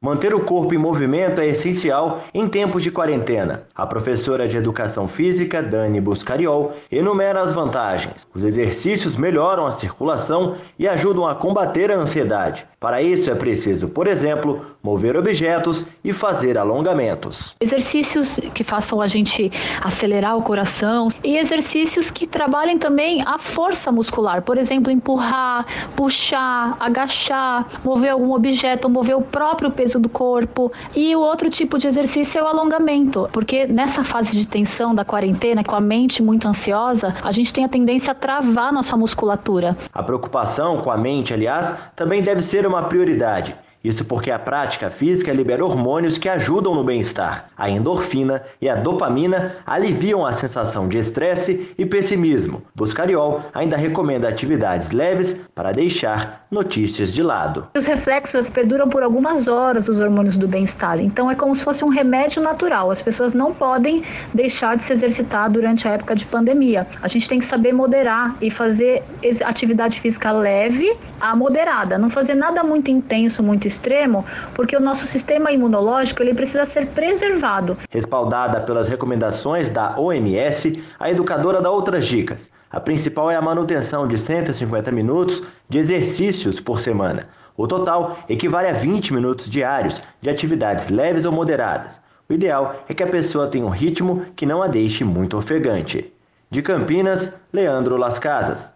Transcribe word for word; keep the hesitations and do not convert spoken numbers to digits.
Manter o corpo em movimento é essencial em tempos de quarentena. A professora de Educação Física, Dani Buscariol, enumera as vantagens. Os exercícios melhoram a circulação e ajudam a combater a ansiedade. Para isso é preciso, por exemplo, mover objetos e fazer alongamentos. Exercícios que façam a gente acelerar o coração e exercícios que trabalhem também a força muscular. Por exemplo, empurrar, puxar, agachar, mover algum objeto, mover o próprio peso do corpo. E o outro tipo de exercício é o alongamento, porque nessa fase de tensão da quarentena, com a mente muito ansiosa, a gente tem a tendência a travar nossa musculatura. A preocupação com a mente, aliás, também deve ser uma prioridade. Isso porque a prática física libera hormônios que ajudam no bem-estar. A endorfina e a dopamina aliviam a sensação de estresse e pessimismo. Buscariol ainda recomenda atividades leves para deixar notícias de lado. Os reflexos perduram por algumas horas, os hormônios do bem-estar. Então é como se fosse um remédio natural. As pessoas não podem deixar de se exercitar durante a época de pandemia. A gente tem que saber moderar e fazer atividade física leve a moderada. Não fazer nada muito intenso, muito extremo, porque o nosso sistema imunológico ele precisa ser preservado. Respaldada pelas recomendações da O M S, a educadora dá outras dicas. A principal é a manutenção de cento e cinquenta minutos de exercícios por semana. O total equivale a vinte minutos diários de atividades leves ou moderadas. O ideal é que a pessoa tenha um ritmo que não a deixe muito ofegante. De Campinas, Leandro Las Casas.